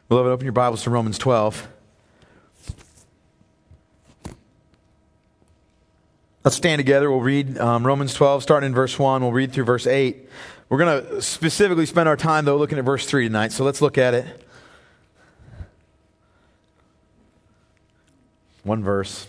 Beloved, open your Bibles to Romans 12. Let's stand together. We'll read Romans 12, starting in verse 1. We'll read through verse 8. We're going to specifically spend our time, though, looking at verse 3 tonight. So let's look at it. One verse.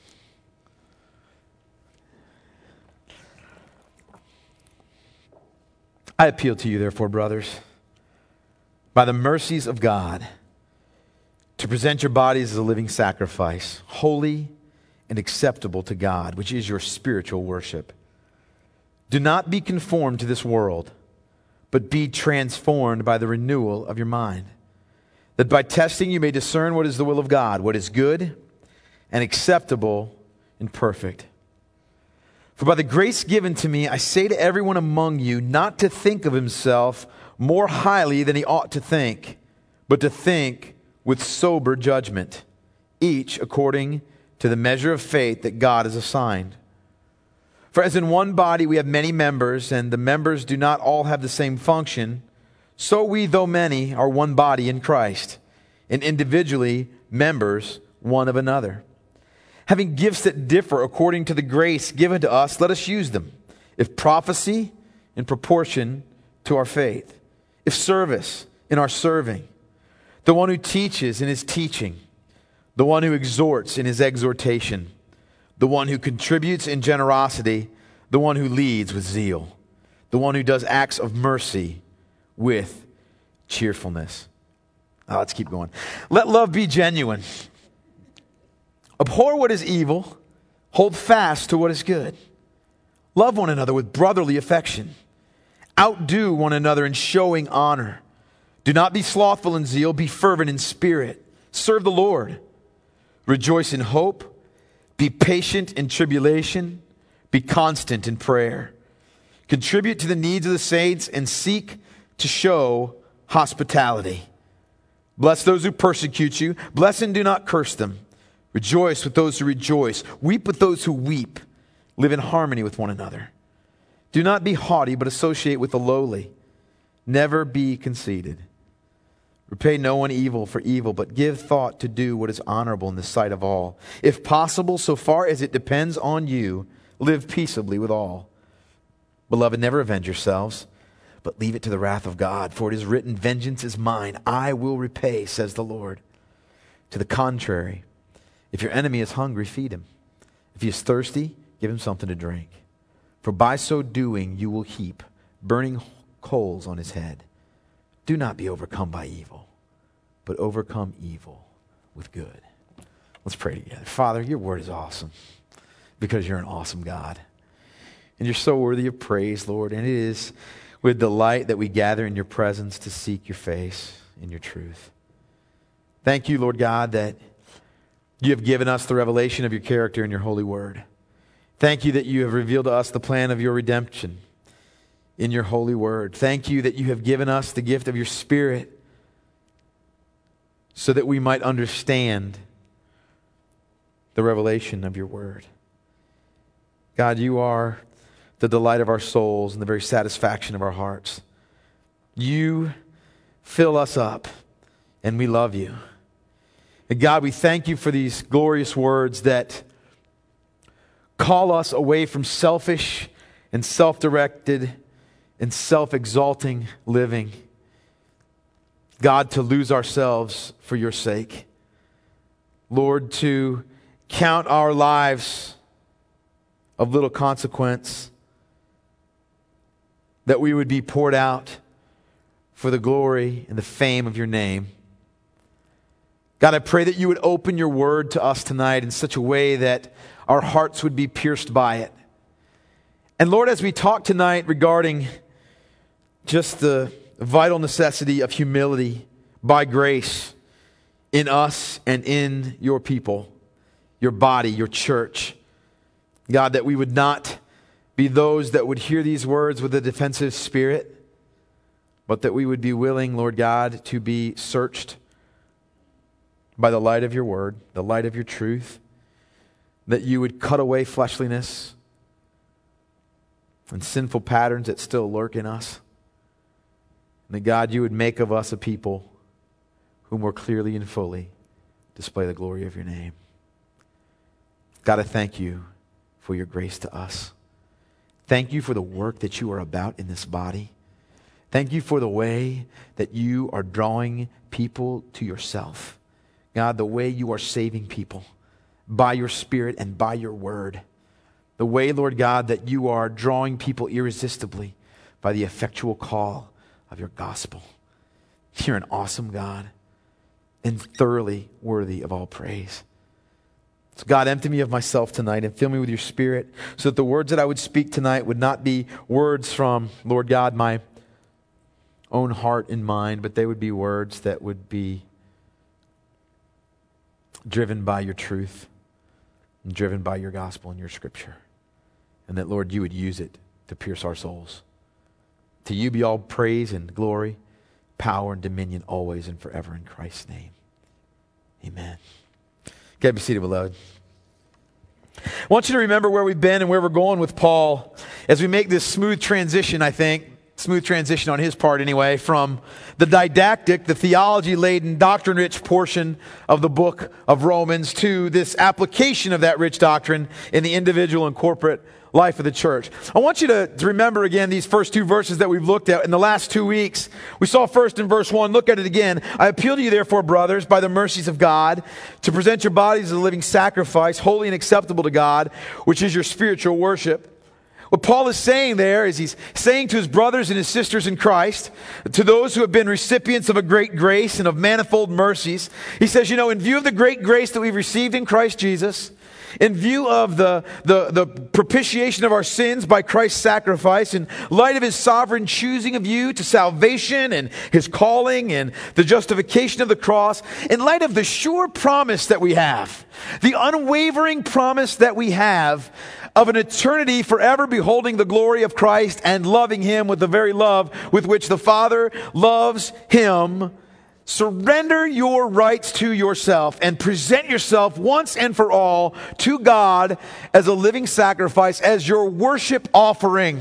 I appeal to you, therefore, brothers, by the mercies of God, to present your bodies as a living sacrifice, holy and acceptable to God, which is your spiritual worship. Do not be conformed to this world, but be transformed by the renewal of your mind, that by testing you may discern what is the will of God, what is good and acceptable and perfect. For by the grace given to me, I say to everyone among you not to think of himself more highly than he ought to think, but to think with sober judgment, each according to the measure of faith that God has assigned. For as in one body we have many members, and the members do not all have the same function, so we, though many, are one body in Christ, and individually members one of another. Having gifts that differ according to the grace given to us, let us use them. If prophecy, in proportion to our faith. If service, in our serving. The one who teaches in his teaching. The one who exhorts in his exhortation. The one who contributes in generosity. The one who leads with zeal. The one who does acts of mercy with cheerfulness. Let's keep going. Let love be genuine. Abhor what is evil, hold fast to what is good. Love one another with brotherly affection. Outdo one another in showing honor. Do not be slothful in zeal, be fervent in spirit. Serve the Lord. Rejoice in hope. Be patient in tribulation. Be constant in prayer. Contribute to the needs of the saints and seek to show hospitality. Bless those who persecute you. Bless and do not curse them. Rejoice with those who rejoice. Weep with those who weep. Live in harmony with one another. Do not be haughty, but associate with the lowly. Never be conceited. Repay no one evil for evil, but give thought to do what is honorable in the sight of all. If possible, so far as it depends on you, live peaceably with all. Beloved, never avenge yourselves, but leave it to the wrath of God. For it is written, vengeance is mine, I will repay, says the Lord. To the contrary, if your enemy is hungry, feed him. If he is thirsty, give him something to drink. For by so doing, you will heap burning coals on his head. Do not be overcome by evil, but overcome evil with good. Let's pray together. Father, your word is awesome because you're an awesome God. And you're so worthy of praise, Lord. And it is with delight that we gather in your presence to seek your face and your truth. Thank you, Lord God, that you have given us the revelation of your character in your holy word. Thank you that you have revealed to us the plan of your redemption in your holy word. Thank you that you have given us the gift of your Spirit so that we might understand the revelation of your word. God, you are the delight of our souls and the very satisfaction of our hearts. You fill us up, and we love you. And God, we thank you for these glorious words that call us away from selfish and self-directed and self-exalting living. God, to lose ourselves for your sake. Lord, to count our lives of little consequence, that we would be poured out for the glory and the fame of your name. God, I pray that you would open your word to us tonight in such a way that our hearts would be pierced by it. And Lord, as we talk tonight regarding just the vital necessity of humility by grace in us and in your people, your body, your church, God, that we would not be those that would hear these words with a defensive spirit, but that we would be willing, Lord God, to be searched by the light of your word, the light of your truth, that you would cut away fleshliness and sinful patterns that still lurk in us. And that God, you would make of us a people who more clearly and fully display the glory of your name. God, I thank you for your grace to us. Thank you for the work that you are about in this body. Thank you for the way that you are drawing people to yourself. God, the way you are saving people by your Spirit and by your word. The way, Lord God, that you are drawing people irresistibly by the effectual call of your gospel. You're an awesome God and thoroughly worthy of all praise. So God, empty me of myself tonight and fill me with your Spirit so that the words that I would speak tonight would not be words from, Lord God, my own heart and mind, but they would be words that would be driven by your truth and driven by your gospel and your scripture. And that, Lord, you would use it to pierce our souls. To you be all praise and glory, power and dominion always and forever in Christ's name. Amen. Okay, be seated, beloved. I want you to remember where we've been and where we're going with Paul as we make this smooth transition, I think. Smooth transition on his part anyway, from the didactic, the theology-laden, doctrine-rich portion of the book of Romans to this application of that rich doctrine in the individual and corporate life of the church. I want you to remember again these first two verses that we've looked at in the last 2 weeks. We saw first in verse 1, look at it again. I appeal to you therefore, brothers, by the mercies of God, to present your bodies as a living sacrifice, holy and acceptable to God, which is your spiritual worship. What Paul is saying there is he's saying to his brothers and his sisters in Christ, to those who have been recipients of a great grace and of manifold mercies, he says, in view of the great grace that we've received in Christ Jesus, in view of the propitiation of our sins by Christ's sacrifice, in light of his sovereign choosing of you to salvation and his calling and the justification of the cross, in light of the sure promise that we have, the unwavering promise that we have of an eternity forever beholding the glory of Christ and loving him with the very love with which the Father loves him, surrender your rights to yourself and present yourself once and for all to God as a living sacrifice, as your worship offering,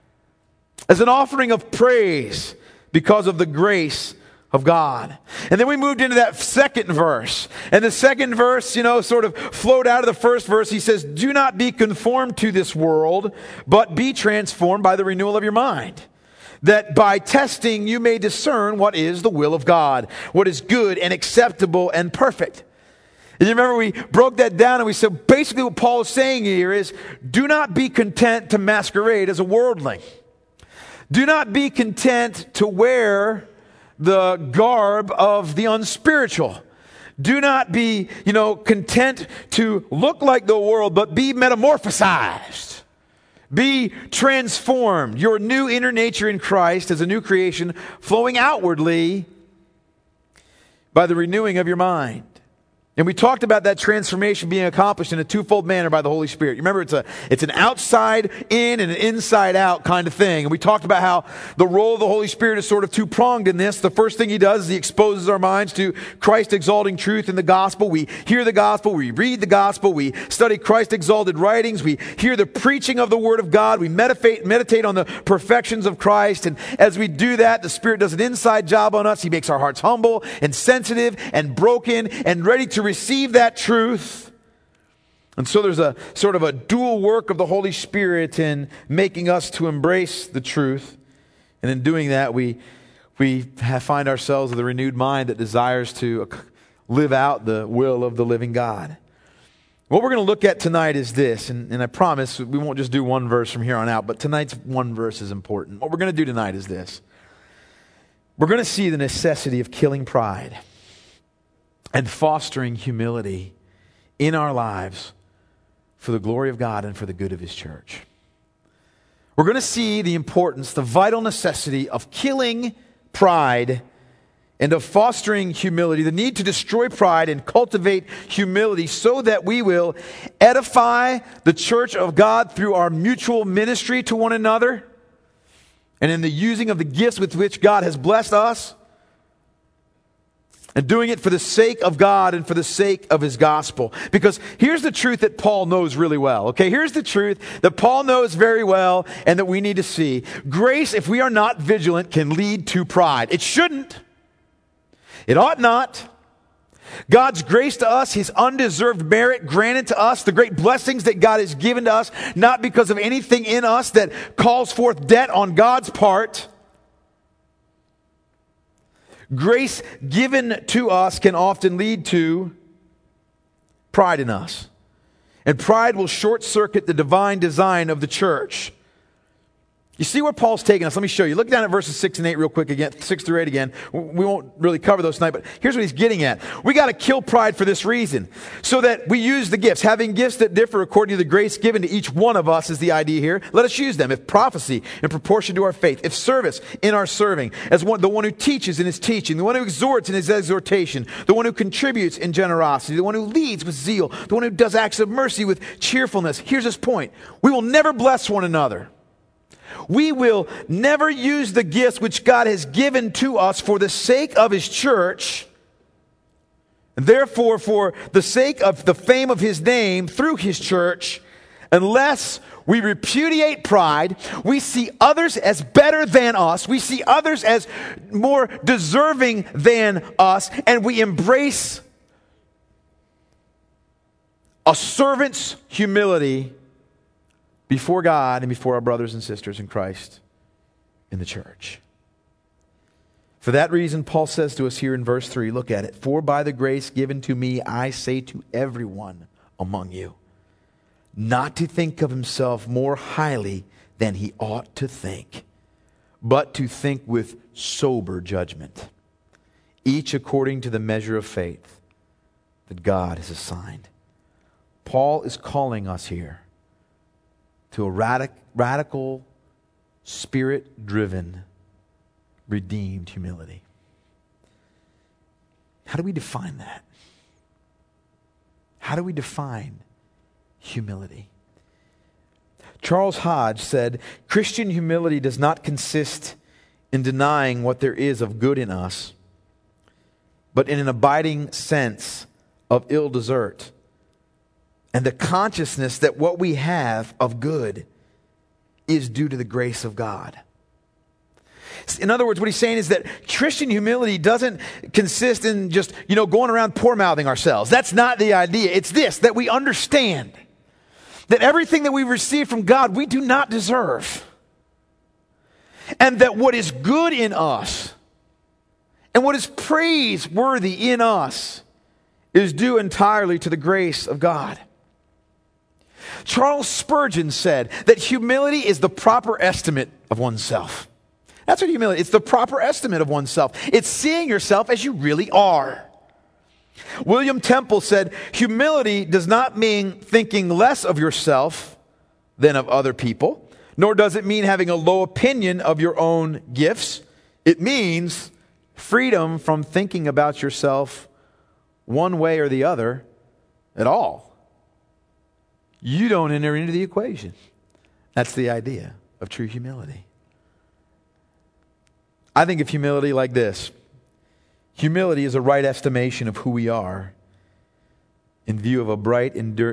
as an offering of praise because of the grace of God. And then we moved into that second verse. And the second verse, sort of flowed out of the first verse. He says, do not be conformed to this world, but be transformed by the renewal of your mind, that by testing you may discern what is the will of God, what is good and acceptable and perfect. And you remember we broke that down and we said basically what Paul is saying here is, do not be content to masquerade as a worldling. Do not be content to wear the garb of the unspiritual. Do not be, content to look like the world, but be metamorphosized. Be transformed. Your new inner nature in Christ as a new creation flowing outwardly by the renewing of your mind. And we talked about that transformation being accomplished in a twofold manner by the Holy Spirit. You remember, it's an outside in and an inside out kind of thing. And we talked about how the role of the Holy Spirit is sort of two-pronged in this. The first thing he does is he exposes our minds to Christ-exalting truth in the gospel. We hear the gospel, we read the gospel, we study Christ-exalted writings, we hear the preaching of the Word of God, we meditate on the perfections of Christ. And as we do that, the Spirit does an inside job on us. He makes our hearts humble and sensitive and broken and ready to receive that truth. And so there's a sort of a dual work of the Holy Spirit in making us to embrace the truth. And in doing that, we find ourselves with a renewed mind that desires to live out the will of the living God. What we're going to look at tonight is this, and I promise we won't just do one verse from here on out, but tonight's one verse is important. What we're going to do tonight is this. We're going to see the necessity of killing pride and fostering humility in our lives for the glory of God and for the good of his church. We're going to see the importance, the vital necessity of killing pride and of fostering humility, the need to destroy pride and cultivate humility so that we will edify the church of God through our mutual ministry to one another and in the using of the gifts with which God has blessed us, and doing it for the sake of God and for the sake of his gospel. Because here's the truth that Paul knows really well. Okay, here's the truth that Paul knows very well and that we need to see. Grace, if we are not vigilant, can lead to pride. It shouldn't. It ought not. God's grace to us, His undeserved merit granted to us, the great blessings that God has given to us, not because of anything in us that calls forth debt on God's part. Grace given to us can often lead to pride in us. And pride will short-circuit the divine design of the church. You see where Paul's taking us? Let me show you. Look down at verses 6 and 8 real quick again, 6 through 8 again. We won't really cover those tonight, but here's what he's getting at. We got to kill pride for this reason, so that we use the gifts. Having gifts that differ according to the grace given to each one of us is the idea here. Let us use them. If prophecy, in proportion to our faith. If service, in our serving. As the one who teaches in his teaching. The one who exhorts in his exhortation. The one who contributes in generosity. The one who leads with zeal. The one who does acts of mercy with cheerfulness. Here's his point. We will never bless one another. We will never use the gifts which God has given to us for the sake of His church, and therefore for the sake of the fame of His name through His church, unless we repudiate pride, we see others as better than us, we see others as more deserving than us, and we embrace a servant's humility before God and before our brothers and sisters in Christ in the church. For that reason, Paul says to us here in verse 3, look at it. For by the grace given to me, I say to everyone among you, not to think of himself more highly than he ought to think, but to think with sober judgment, each according to the measure of faith that God has assigned. Paul is calling us here to a radical, spirit-driven, redeemed humility. How do we define that? How do we define humility? Charles Hodge said, Christian humility does not consist in denying what there is of good in us, but in an abiding sense of ill desert, and the consciousness that what we have of good is due to the grace of God. In other words, what he's saying is that Christian humility doesn't consist in just, going around poor-mouthing ourselves. That's not the idea. It's this, that we understand that everything that we receive from God, we do not deserve. And that what is good in us and what is praiseworthy in us is due entirely to the grace of God. Charles Spurgeon said that humility is the proper estimate of oneself. That's what humility is. It's the proper estimate of oneself. It's seeing yourself as you really are. William Temple said, humility does not mean thinking less of yourself than of other people, nor does it mean having a low opinion of your own gifts. It means freedom from thinking about yourself one way or the other at all. You don't enter into the equation. That's the idea of true humility. I think of humility like this. Humility is a right estimation of who we are in view of the bright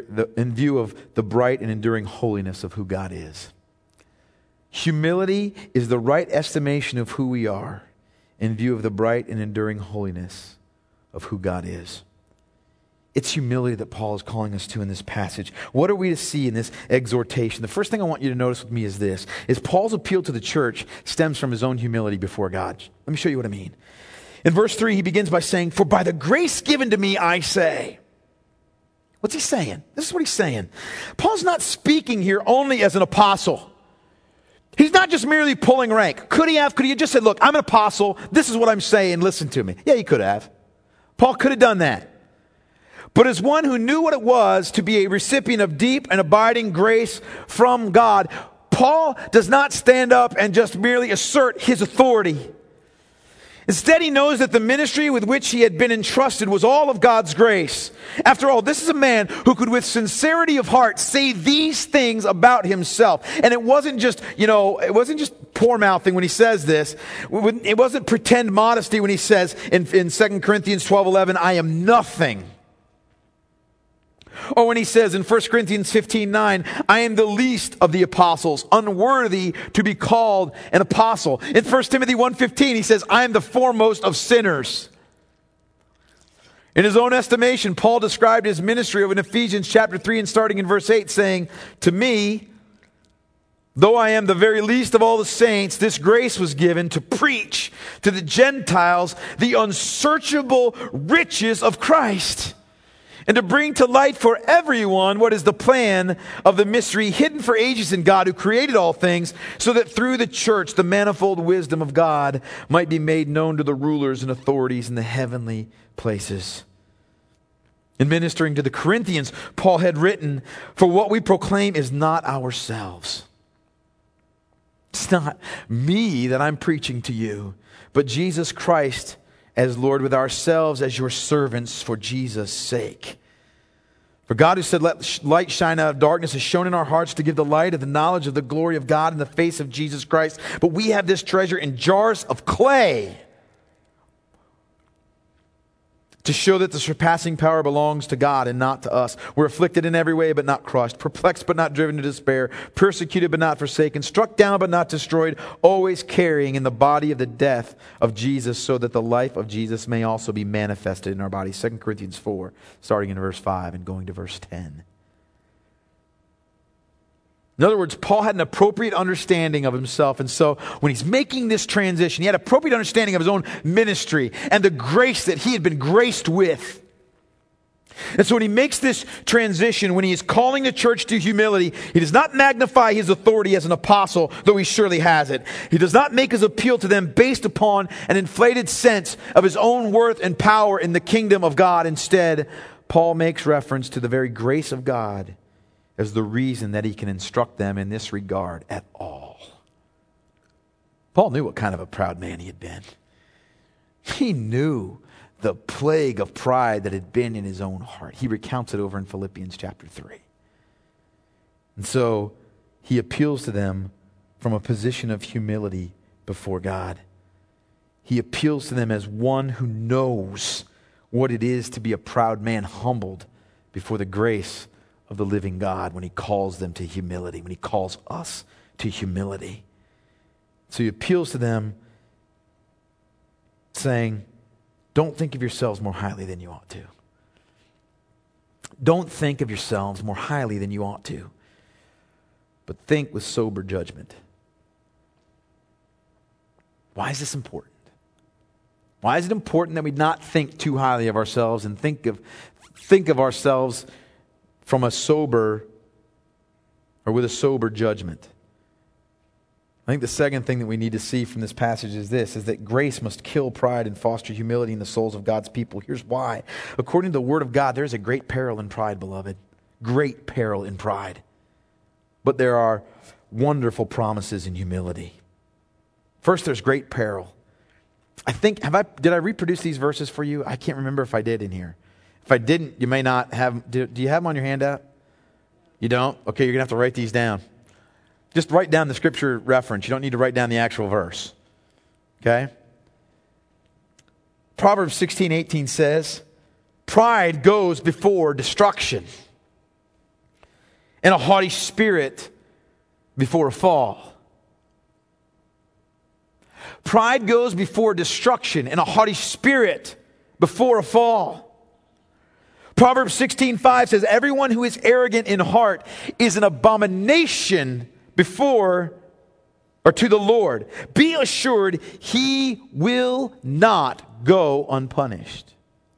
and enduring holiness of who God is. Humility is the right estimation of who we are in view of the bright and enduring holiness of who God is. It's humility that Paul is calling us to in this passage. What are we to see in this exhortation? The first thing I want you to notice with me is this, is Paul's appeal to the church stems from his own humility before God. Let me show you what I mean. In verse 3, he begins by saying, for by the grace given to me, I say. What's he saying? This is what he's saying. Paul's not speaking here only as an apostle. He's not just merely pulling rank. Could he have just said, look, I'm an apostle. This is what I'm saying. Listen to me. Yeah, he could have. Paul could have done that. But as one who knew what it was to be a recipient of deep and abiding grace from God, Paul does not stand up and just merely assert his authority. Instead, he knows that the ministry with which he had been entrusted was all of God's grace. After all, this is a man who could with sincerity of heart say these things about himself. And it wasn't just, poor mouthing when he says this. It wasn't pretend modesty when he says in 2 Corinthians 12:11, I am nothing. Or when he says in 1 Corinthians 15:9, I am the least of the apostles, unworthy to be called an apostle. In 1 Timothy 1:15, he says, I am the foremost of sinners. In his own estimation, Paul described his ministry over in Ephesians chapter 3 and starting in verse 8, saying, "To me, though I am the very least of all the saints, this grace was given to preach to the Gentiles the unsearchable riches of Christ, and to bring to light for everyone what is the plan of the mystery hidden for ages in God who created all things, so that through the church the manifold wisdom of God might be made known to the rulers and authorities in the heavenly places." In ministering to the Corinthians, Paul had written, "For what we proclaim is not ourselves." It's not me that I'm preaching to you, but Jesus Christ as Lord, with ourselves as your servants for Jesus' sake. For God, who said, "Let light shine out of darkness," has shone in our hearts to give the light of the knowledge of the glory of God in the face of Jesus Christ. But we have this treasure in jars of clay, to show that the surpassing power belongs to God and not to us. We're afflicted in every way, but not crushed, perplexed, but not driven to despair, persecuted, but not forsaken, struck down, but not destroyed, always carrying in the body of the death of Jesus, so that the life of Jesus may also be manifested in our bodies. 2 Corinthians 4, starting in verse 5 and going to verse 10. In other words, Paul had an appropriate understanding of himself. And so when he's making this transition, he had appropriate understanding of his own ministry and the grace that he had been graced with. And so when he makes this transition, when he is calling the church to humility, he does not magnify his authority as an apostle, though he surely has it. He does not make his appeal to them based upon an inflated sense of his own worth and power in the kingdom of God. Instead, Paul makes reference to the very grace of God as the reason that he can instruct them in this regard at all. Paul knew what kind of a proud man he had been. He knew the plague of pride that had been in his own heart. He recounts it over in Philippians chapter 3. And so he appeals to them from a position of humility before God. He appeals to them as one who knows what it is to be a proud man, humbled before the grace of the living God, when he calls them to humility, when he calls us to humility. So he appeals to them saying, don't think of yourselves more highly than you ought to. Don't think of yourselves more highly than you ought to, but think with sober judgment. Why is this important? Why is it important that we not think too highly of ourselves and think of ourselves from a sober, or with a sober judgment? I think the second thing that we need to see from this passage is that grace must kill pride and foster humility in the souls of God's people. Here's why. According to the Word of God, there's a great peril in pride, beloved. Great peril in pride. But there are wonderful promises in humility. First, there's great peril. Did I reproduce these verses for you? I can't remember if I did in here. If I didn't, you may not have. Do you have them on your handout? You don't? Okay, you're going to have to write these down. Just write down the scripture reference. You don't need to write down the actual verse. Okay? Proverbs 16:18 says, "Pride goes before destruction, and a haughty spirit before a fall." Pride goes before destruction, and a haughty spirit before a fall. Proverbs 16:5 says, "Everyone who is arrogant in heart is an abomination to the Lord. Be assured he will not go unpunished."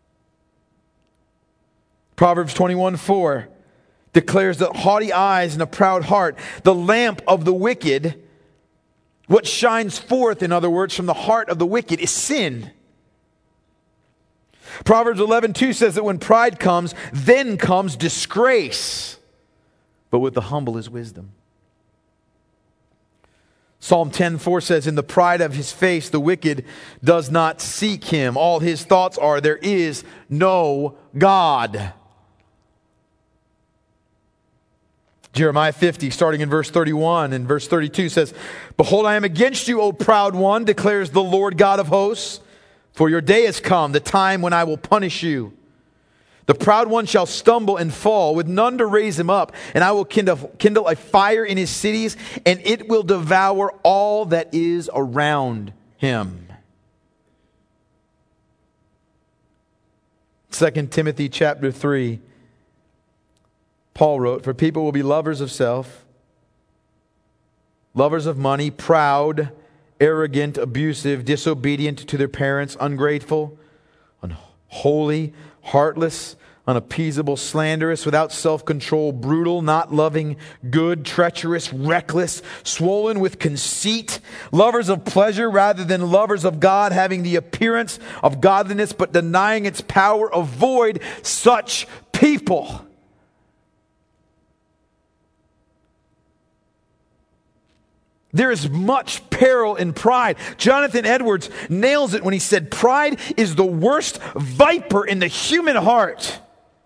Proverbs 21:4 declares that haughty eyes and a proud heart, the lamp of the wicked, what shines forth, in other words, from the heart of the wicked is sin. Proverbs 11:2 says that when pride comes, then comes disgrace. But with the humble is wisdom. Psalm 10:4 says, "In the pride of his face the wicked does not seek him. All his thoughts are, there is no God." Jeremiah 50, starting in verse 31 and verse 32 says, "Behold, I am against you, O proud one, declares the Lord God of hosts. For your day has come, the time when I will punish you. The proud one shall stumble and fall, with none to raise him up. And I will kindle a fire in his cities, and it will devour all that is around him." 2 Timothy chapter 3, Paul wrote, "For people will be lovers of self, lovers of money, proud, arrogant, abusive, disobedient to their parents, ungrateful, unholy, heartless, unappeasable, slanderous, without self-control, brutal, not loving good, treacherous, reckless, swollen with conceit, lovers of pleasure rather than lovers of God, having the appearance of godliness but denying its power. Avoid such people." There is much peril in pride. Jonathan Edwards nails it when he said, "Pride is the worst viper in the human heart.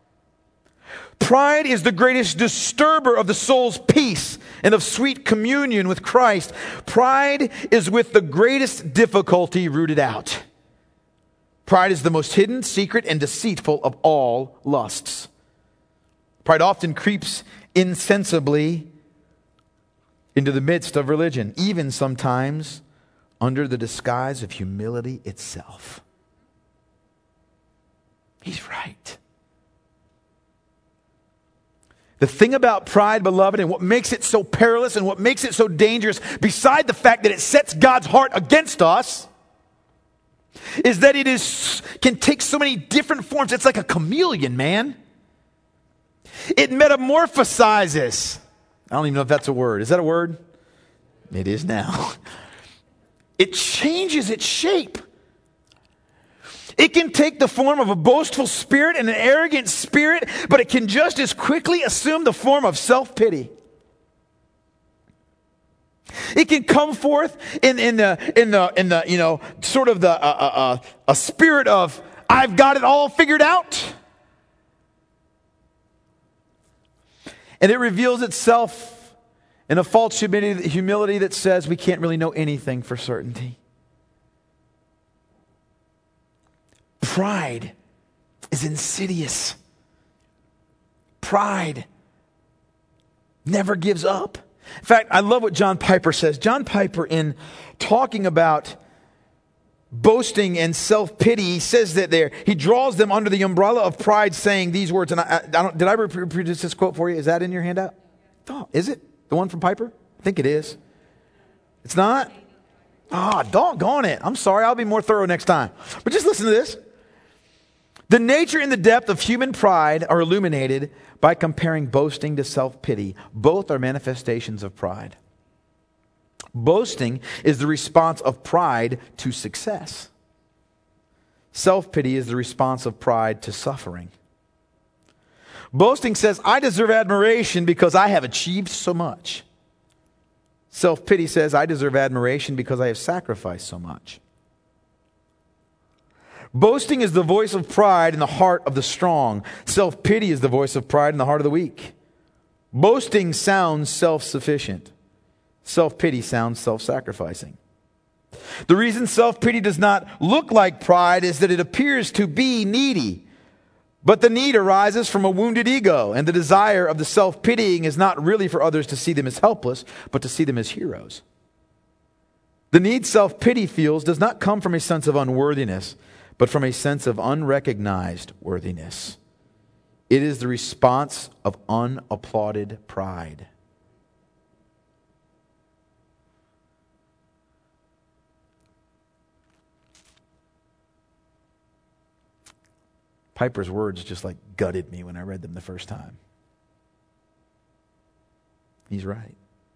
Pride is the greatest disturber of the soul's peace and of sweet communion with Christ. Pride is with the greatest difficulty rooted out. Pride is the most hidden, secret, and deceitful of all lusts. Pride often creeps insensibly into the midst of religion, even sometimes under the disguise of humility itself." He's right. The thing about pride, beloved, and what makes it so perilous and what makes it so dangerous, beside the fact that it sets God's heart against us, is that can take so many different forms. It's like a chameleon, man. It metamorphosizes. I don't even know if that's a word. Is that a word? It is now. It changes its shape. It can take the form of a boastful spirit and an arrogant spirit, but it can just as quickly assume the form of self-pity. It can come forth in the sort of a spirit of, "I've got it all figured out." And it reveals itself in a false humility that says we can't really know anything for certainty. Pride is insidious. Pride never gives up. In fact, I love what John Piper says. John Piper, in talking about boasting and self-pity, he says that he draws them under the umbrella of pride, saying these words. And did I reproduce this quote for you? Is that in your handout? Oh, is it? The one from Piper? I think it is. It's not? Doggone it. I'm sorry. I'll be more thorough next time. But just listen to this. "The nature and the depth of human pride are illuminated by comparing boasting to self-pity. Both are manifestations of pride. Boasting is the response of pride to success. Self-pity is the response of pride to suffering. Boasting says, 'I deserve admiration because I have achieved so much.' Self-pity says, 'I deserve admiration because I have sacrificed so much.' Boasting is the voice of pride in the heart of the strong. Self-pity is the voice of pride in the heart of the weak. Boasting sounds self-sufficient. Self-pity sounds self-sacrificing. The reason self-pity does not look like pride is that it appears to be needy. But the need arises from a wounded ego, and the desire of the self-pitying is not really for others to see them as helpless, but to see them as heroes. The need self-pity feels does not come from a sense of unworthiness, but from a sense of unrecognized worthiness. It is the response of unapplauded pride. Piper's words just like gutted me when I read them the first time. He's right.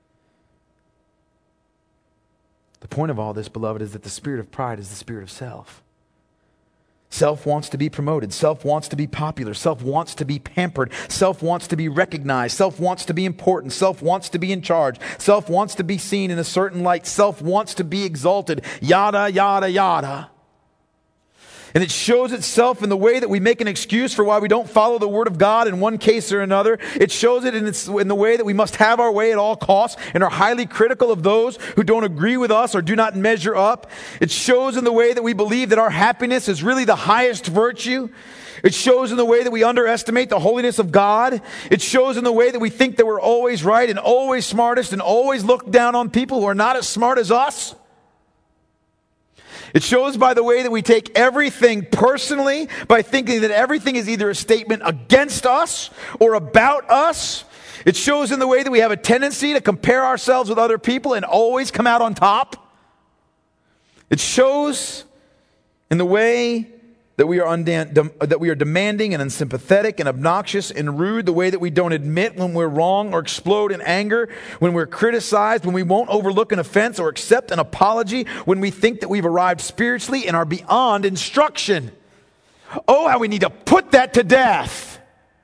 The point of all this, beloved, is that the spirit of pride is the spirit of self. Self wants to be promoted. Self wants to be popular. Self wants to be pampered. Self wants to be recognized. Self wants to be important. Self wants to be in charge. Self wants to be seen in a certain light. Self wants to be exalted. Yada, yada, yada. And it shows itself in the way that we make an excuse for why we don't follow the Word of God in one case or another. It shows it in the way that we must have our way at all costs and are highly critical of those who don't agree with us or do not measure up. It shows in the way that we believe that our happiness is really the highest virtue. It shows in the way that we underestimate the holiness of God. It shows in the way that we think that we're always right and always smartest and always look down on people who are not as smart as us. It shows by the way that we take everything personally, by thinking that everything is either a statement against us or about us. It shows in the way that we have a tendency to compare ourselves with other people and always come out on top. It shows in the way that we are demanding and unsympathetic and obnoxious and rude, the way that we don't admit when we're wrong or explode in anger, when we're criticized, when we won't overlook an offense or accept an apology, when we think that we've arrived spiritually and are beyond instruction. Oh, how we need to put that to death.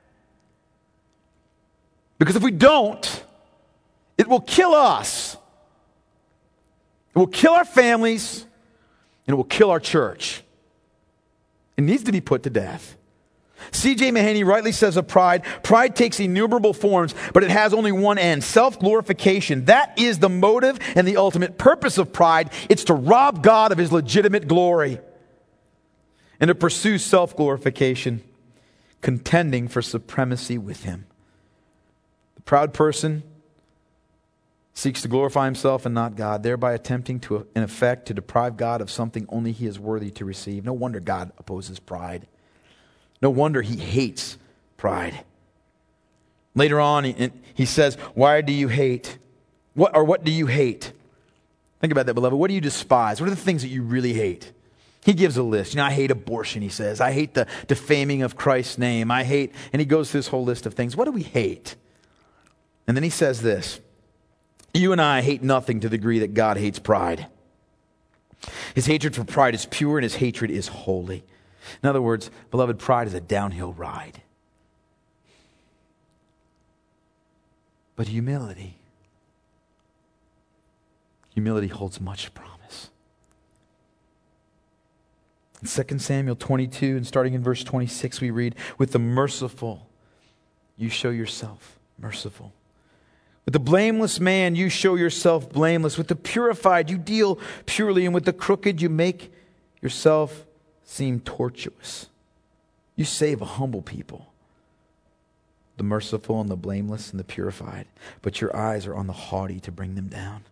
Because if we don't, it will kill us. It will kill our families, and it will kill our church. It needs to be put to death. C.J. Mahaney rightly says of pride, pride takes innumerable forms, but it has only one end, self-glorification. That is the motive and the ultimate purpose of pride. It's to rob God of his legitimate glory and to pursue self-glorification, contending for supremacy with him. The proud person seeks to glorify himself and not God, thereby attempting to, in effect, to deprive God of something only he is worthy to receive. No wonder God opposes pride. No wonder he hates pride. Later on, he says, why do you hate? What do you hate? Think about that, beloved. What do you despise? What are the things that you really hate? He gives a list. I hate abortion, he says. I hate the defaming of Christ's name. I hate, and he goes through this whole list of things. What do we hate? And then he says this. You and I hate nothing to the degree that God hates pride. His hatred for pride is pure and his hatred is holy. In other words, beloved, pride is a downhill ride. But humility holds much promise. In 2 Samuel 22 and starting in verse 26 we read, with the merciful you show yourself merciful. With the blameless man, you show yourself blameless. With the purified, you deal purely. And with the crooked, you make yourself seem tortuous. You save a humble people, the merciful and the blameless and the purified. But your eyes are on the haughty to bring them down.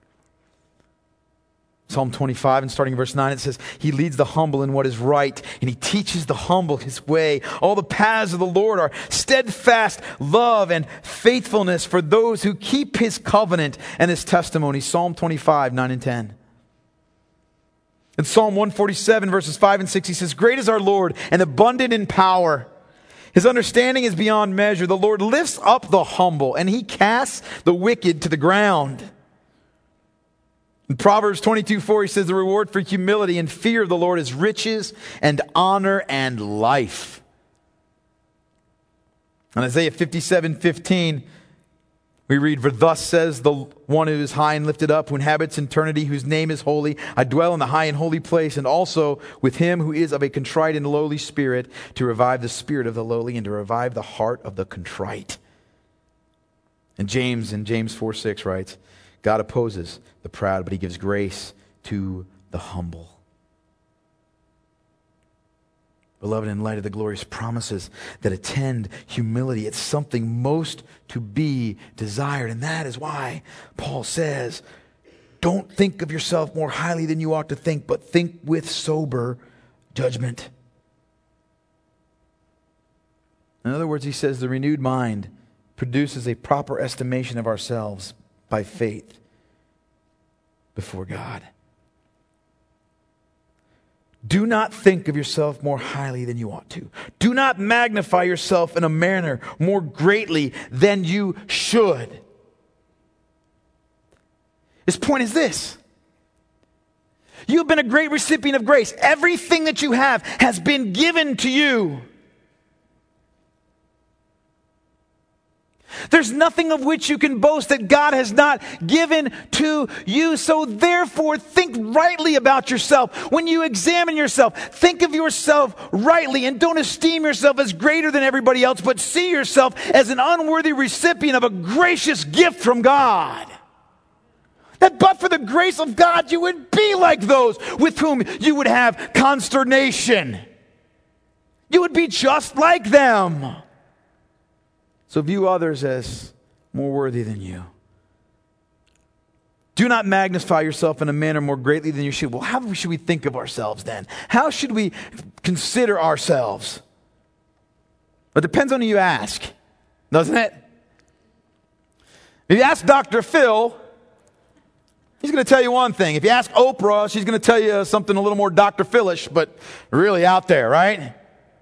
Psalm 25 and starting in verse 9, it says, he leads the humble in what is right, and he teaches the humble his way. All the paths of the Lord are steadfast love and faithfulness for those who keep his covenant and his testimony. Psalm 25, 9 and 10. In Psalm 147, verses 5 and 6, he says, great is our Lord and abundant in power. His understanding is beyond measure. The Lord lifts up the humble, and he casts the wicked to the ground. In Proverbs 22:4, he says, the reward for humility and fear of the Lord is riches and honor and life. In Isaiah 57:15, we read, for thus says the one who is high and lifted up, who inhabits eternity, whose name is holy. I dwell in the high and holy place, and also with him who is of a contrite and lowly spirit, to revive the spirit of the lowly and to revive the heart of the contrite. And James 4:6 writes, God opposes the proud, but he gives grace to the humble. Beloved, in light of the glorious promises that attend humility, it's something most to be desired. And that is why Paul says, don't think of yourself more highly than you ought to think, but think with sober judgment. In other words, he says the renewed mind produces a proper estimation of ourselves by faith before God. Do not think of yourself more highly than you ought to. Do not magnify yourself in a manner more greatly than you should. His point is this. You've been a great recipient of grace. Everything that you have has been given to you. There's nothing of which you can boast that God has not given to you. So therefore, think rightly about yourself. When you examine yourself, think of yourself rightly and don't esteem yourself as greater than everybody else, but see yourself as an unworthy recipient of a gracious gift from God. That but for the grace of God, you would be like those with whom you would have consternation. You would be just like them. So view others as more worthy than you. Do not magnify yourself in a manner more greatly than you should. Well, how should we think of ourselves then? How should we consider ourselves? It depends on who you ask, doesn't it? If you ask Dr. Phil, he's going to tell you one thing. If you ask Oprah, she's going to tell you something a little more Dr. Phil-ish, but really out there, right?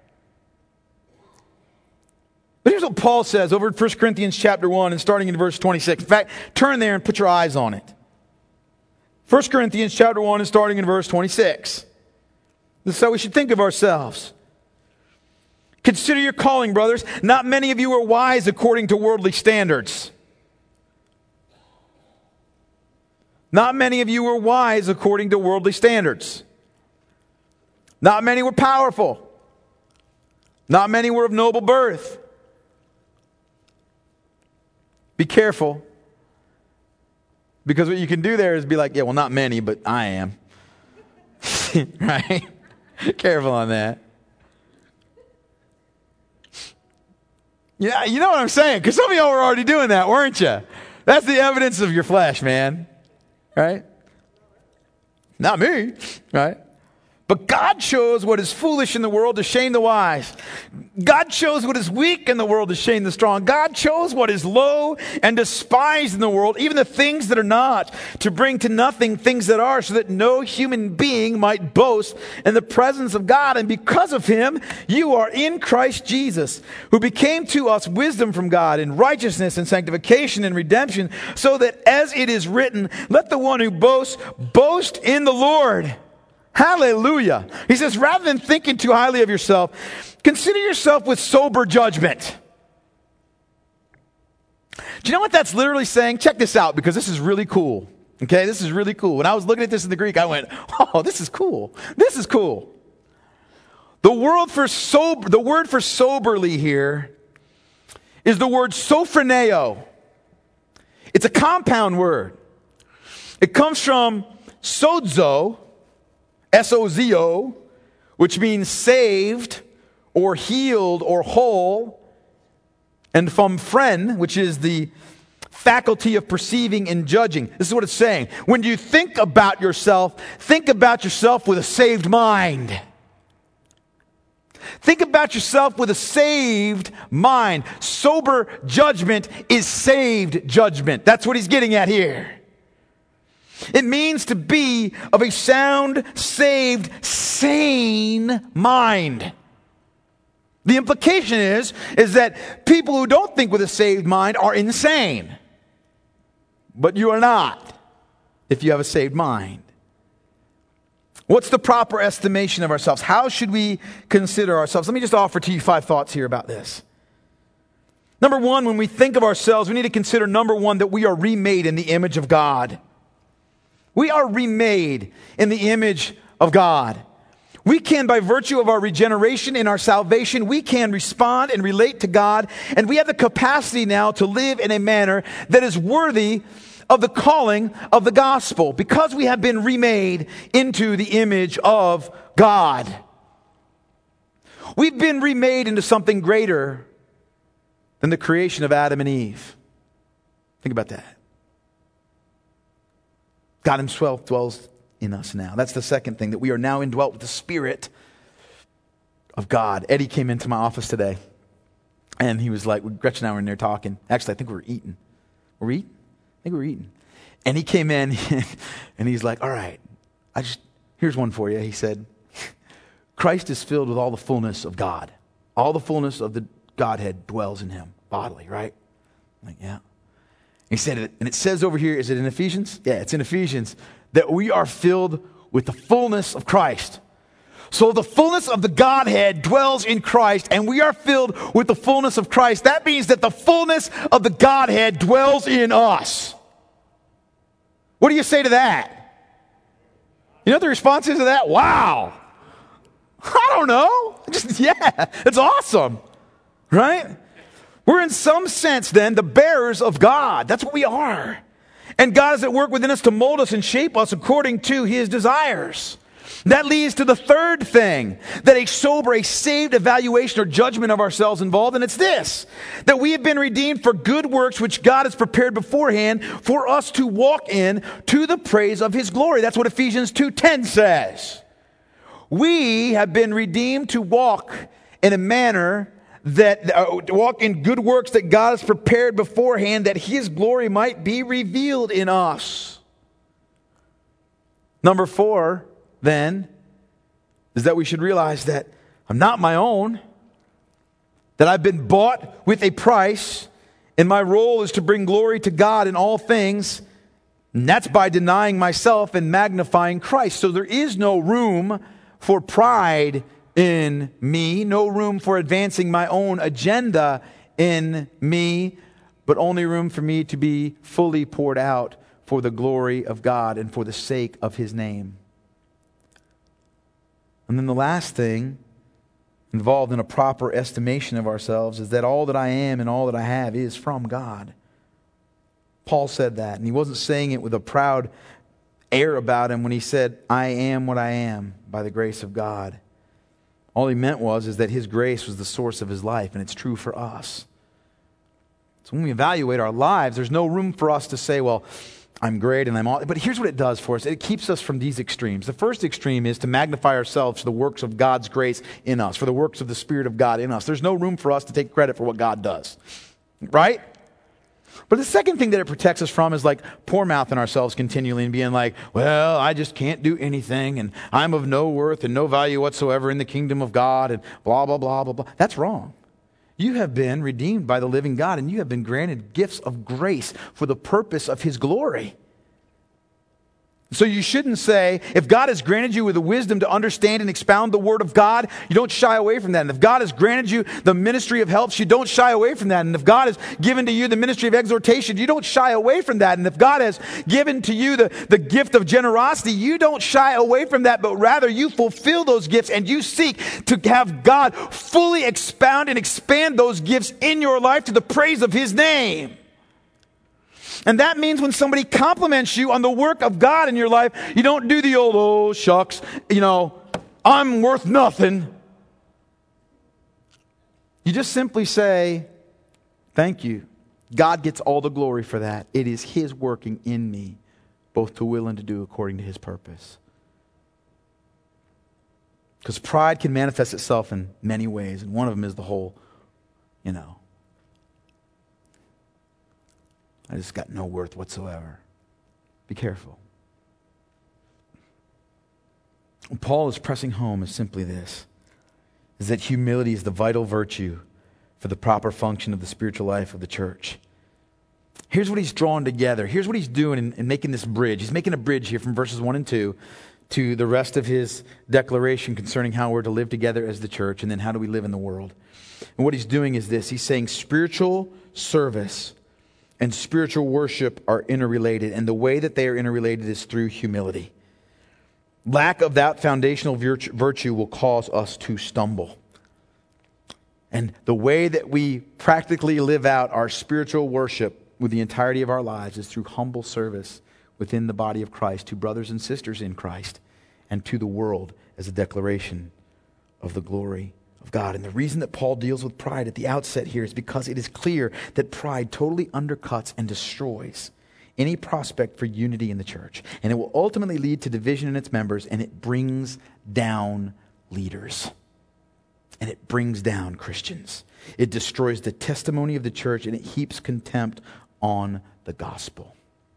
But here's what Paul says over in 1 Corinthians chapter 1 and starting in verse 26. In fact, turn there and put your eyes on it. 1 Corinthians chapter 1 and starting in verse 26. This is how we should think of ourselves. Consider your calling, brothers. Not many of you are wise according to worldly standards. Not many of you were wise according to worldly standards. Not many were powerful. Not many were of noble birth. Be careful. Because what you can do there is be like, yeah, well, not many, but I am. Right? Careful on that. Yeah, you know what I'm saying? Because some of y'all were already doing that, weren't you? That's the evidence of your flesh, man. Right? Not me. Right? But God chose what is foolish in the world to shame the wise. God chose what is weak in the world to shame the strong. God chose what is low and despised in the world, even the things that are not, to bring to nothing things that are, so that no human being might boast in the presence of God. And because of him, you are in Christ Jesus, who became to us wisdom from God in righteousness and sanctification and redemption, so that as it is written, let the one who boasts, boast in the Lord. Hallelujah. He says, rather than thinking too highly of yourself, consider yourself with sober judgment. Do you know what that's literally saying? Check this out, because this is really cool. Okay, this is really cool. When I was looking at this in the Greek, I went, oh, this is cool. This is cool. The word for soberly here is the word sophroneo. It's a compound word. It comes from sozo, S-O-Z-O, which means saved or healed or whole, and from phren, which is the faculty of perceiving and judging. This is what it's saying. When you think about yourself with a saved mind. Think about yourself with a saved mind. Sober judgment is saved judgment. That's what he's getting at here. It means to be of a sound, saved, sane mind. The implication is that people who don't think with a saved mind are insane. But you are not if you have a saved mind. What's the proper estimation of ourselves? How should we consider ourselves? Let me just offer to you 5 thoughts here about this. Number 1, when we think of ourselves, we need to consider, number 1, that we are remade in the image of God. We are remade in the image of God. We can, by virtue of our regeneration and our salvation, we can respond and relate to God, and we have the capacity now to live in a manner that is worthy of the calling of the gospel, because we have been remade into the image of God. We've been remade into something greater than the creation of Adam and Eve. Think about that. God himself dwells in us now. That's the second thing, that we are now indwelt with the Spirit of God. Eddie came into my office today, and he was like, Gretchen and I were in there talking. Actually, I think we were eating. Were we eating? I think we were eating. And he came in, and he's like, all right, here's one for you. He said, Christ is filled with all the fullness of God. All the fullness of the Godhead dwells in him, bodily, right? I'm like, yeah. He said it, and it says over here, is it in Ephesians? Yeah, it's in Ephesians, that we are filled with the fullness of Christ. So the fullness of the Godhead dwells in Christ, and we are filled with the fullness of Christ. That means that the fullness of the Godhead dwells in us. What do you say to that? You know what the response is to that? Wow. I don't know. Yeah, it's awesome. Right? We're in some sense then the bearers of God. That's what we are. And God is at work within us to mold us and shape us according to his desires. That leads to the third thing that a sober, a saved evaluation or judgment of ourselves involved, and it's this: that we have been redeemed for good works which God has prepared beforehand for us to walk in to the praise of His glory. That's what Ephesians 2:10 says. We have been redeemed to walk in a manner that walk in good works that God has prepared beforehand, that His glory might be revealed in us. Number 4, then, is that we should realize that I'm not my own, that I've been bought with a price, and my role is to bring glory to God in all things, and that's by denying myself and magnifying Christ. So there is no room for pride in me, no room for advancing my own agenda in me, but only room for me to be fully poured out for the glory of God and for the sake of His name. And then the last thing involved in a proper estimation of ourselves is that all that I am and all that I have is from God. Paul said that, and he wasn't saying it with a proud air about him when he said, I am what I am by the grace of God. All he meant is that His grace was the source of his life, and it's true for us. So when we evaluate our lives, there's no room for us to say, well, I'm great and I'm all. But here's what it does for us. It keeps us from these extremes. The first extreme is to magnify ourselves for the works of God's grace in us, for the works of the Spirit of God in us. There's no room for us to take credit for what God does. Right? But the second thing that it protects us from is like poor mouthing ourselves continually and being like, well, I just can't do anything, and I'm of no worth and no value whatsoever in the kingdom of God, and blah, blah, blah, blah, blah. That's wrong. You have been redeemed by the living God, and you have been granted gifts of grace for the purpose of His glory. So you shouldn't say, if God has granted you with the wisdom to understand and expound the Word of God, you don't shy away from that. And if God has granted you the ministry of helps, you don't shy away from that. And if God has given to you the ministry of exhortation, you don't shy away from that. And if God has given to you the gift of generosity, you don't shy away from that, but rather you fulfill those gifts and you seek to have God fully expound and expand those gifts in your life to the praise of His name. And that means when somebody compliments you on the work of God in your life, you don't do the old, oh, shucks, I'm worth nothing. You just simply say, thank you. God gets all the glory for that. It is His working in me, both to will and to do according to His purpose. Because pride can manifest itself in many ways, and one of them is the whole, I just got no worth whatsoever. Be careful. What Paul is pressing home is simply this, is that humility is the vital virtue for the proper function of the spiritual life of the church. Here's what he's drawing together. Here's what he's doing in making this bridge. He's making a bridge here from verses 1 and 2 to the rest of his declaration concerning how we're to live together as the church, and then how do we live in the world. And what he's doing is this. He's saying spiritual service and spiritual worship are interrelated, and the way that they are interrelated is through humility. Lack of that foundational virtue will cause us to stumble. And the way that we practically live out our spiritual worship with the entirety of our lives is through humble service within the body of Christ, to brothers and sisters in Christ, and to the world as a declaration of the glory of God. And the reason that Paul deals with pride at the outset here is because it is clear that pride totally undercuts and destroys any prospect for unity in the church. And it will ultimately lead to division in its members, and it brings down leaders. And it brings down Christians. It destroys the testimony of the church, and it heaps contempt on the gospel.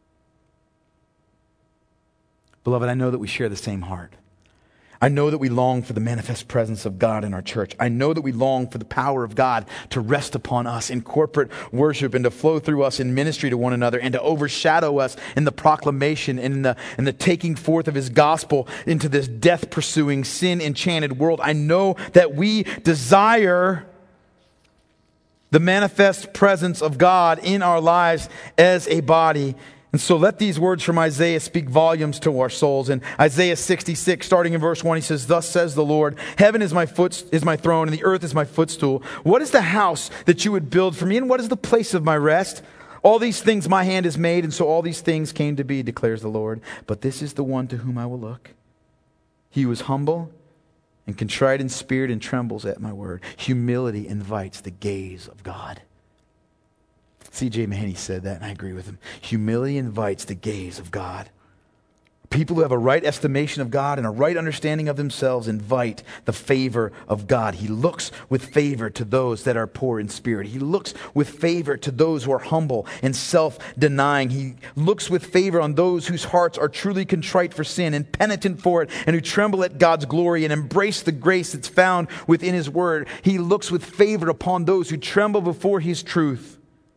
Beloved, I know that we share the same heart. I know that we long for the manifest presence of God in our church. I know that we long for the power of God to rest upon us in corporate worship and to flow through us in ministry to one another and to overshadow us in the proclamation and in the taking forth of His gospel into this death-pursuing, sin-enchanted world. I know that we desire the manifest presence of God in our lives as a body. And so let these words from Isaiah speak volumes to our souls. In Isaiah 66, starting in verse 1, he says, "Thus says the Lord, heaven is my throne, and the earth is my footstool. What is the house that you would build for me, and what is the place of my rest? All these things my hand has made, and so all these things came to be, declares the Lord. But this is the one to whom I will look. He who is humble and contrite in spirit and trembles at my word. Humility invites the gaze of God. C.J. Mahaney said that, and I agree with him. Humility invites the gaze of God. People who have a right estimation of God and a right understanding of themselves invite the favor of God. He looks with favor to those that are poor in spirit. He looks with favor to those who are humble and self-denying. He looks with favor on those whose hearts are truly contrite for sin and penitent for it, and who tremble at God's glory and embrace the grace that's found within His word. He looks with favor upon those who tremble before His truth.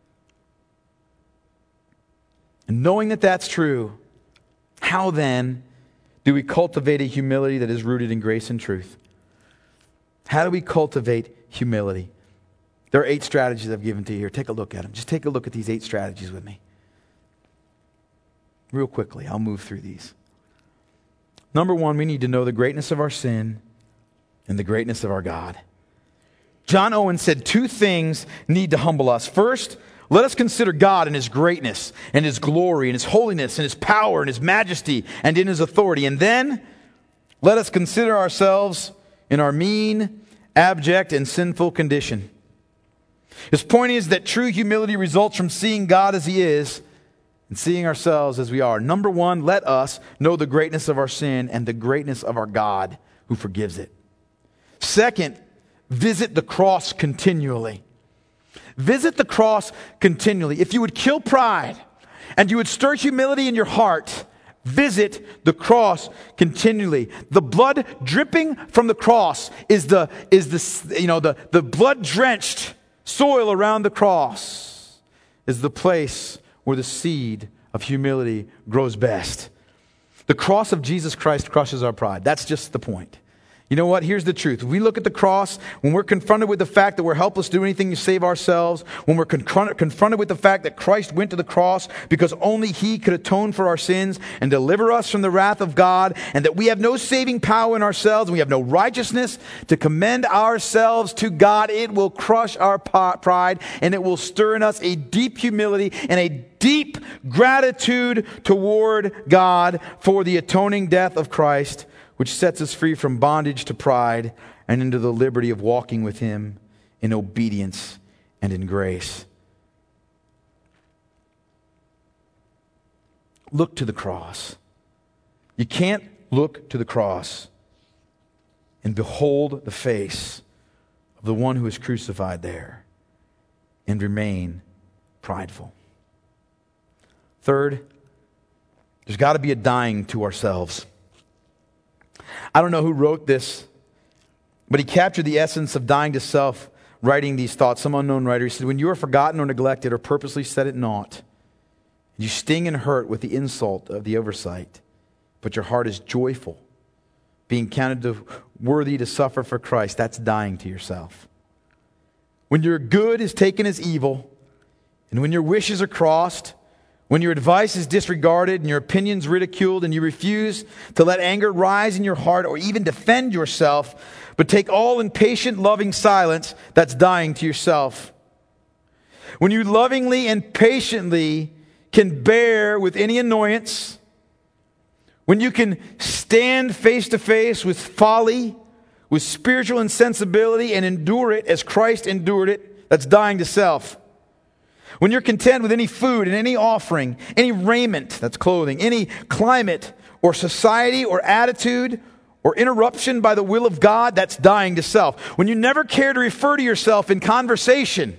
And knowing that that's true, how then do we cultivate a humility that is rooted in grace and truth? How do we cultivate humility? There are 8 strategies I've given to you here. Take a look at them. Just take a look at these 8 strategies with me. Real quickly, I'll move through these. Number 1, we need to know the greatness of our sin and the greatness of our God. John Owen said 2 things need to humble us. First, let us consider God and His greatness and His glory and His holiness and His power and His majesty and in His authority. And then let us consider ourselves in our mean, abject, and sinful condition. His point is that true humility results from seeing God as He is and seeing ourselves as we are. Number 1, let us know the greatness of our sin and the greatness of our God who forgives it. Second, visit the cross continually. Visit the cross continually. If you would kill pride and you would stir humility in your heart, visit the cross continually. The blood dripping from the cross is the blood-drenched soil around the cross is the place where the seed of humility grows best. The cross of Jesus Christ crushes our pride. That's just the point. You know what? Here's the truth. When we look at the cross, when we're confronted with the fact that we're helpless to do anything to save ourselves, when we're confronted with the fact that Christ went to the cross because only He could atone for our sins and deliver us from the wrath of God, and that we have no saving power in ourselves, and we have no righteousness to commend ourselves to God, it will crush our pride, and it will stir in us a deep humility and a deep gratitude toward God for the atoning death of Christ, which sets us free from bondage to pride and into the liberty of walking with Him in obedience and in grace. Look to the cross. You can't look to the cross and behold the face of the one who is crucified there and remain prideful. Third, there's got to be a dying to ourselves. I don't know who wrote this, but he captured the essence of dying to self writing these thoughts. Some unknown writer, he said, when you are forgotten or neglected or purposely set at naught, you sting and hurt with the insult of the oversight, but your heart is joyful, being counted worthy to suffer for Christ. That's dying to yourself. When your good is taken as evil, and when your wishes are crossed, when your advice is disregarded and your opinions ridiculed, and you refuse to let anger rise in your heart or even defend yourself, but take all in patient, loving silence, that's dying to yourself. When you lovingly and patiently can bear with any annoyance, when you can stand face to face with folly, with spiritual insensibility, and endure it as Christ endured it, that's dying to self. When you're content with any food and any offering, any raiment, that's clothing, any climate or society or attitude or interruption by the will of God, that's dying to self. When you never care to refer to yourself in conversation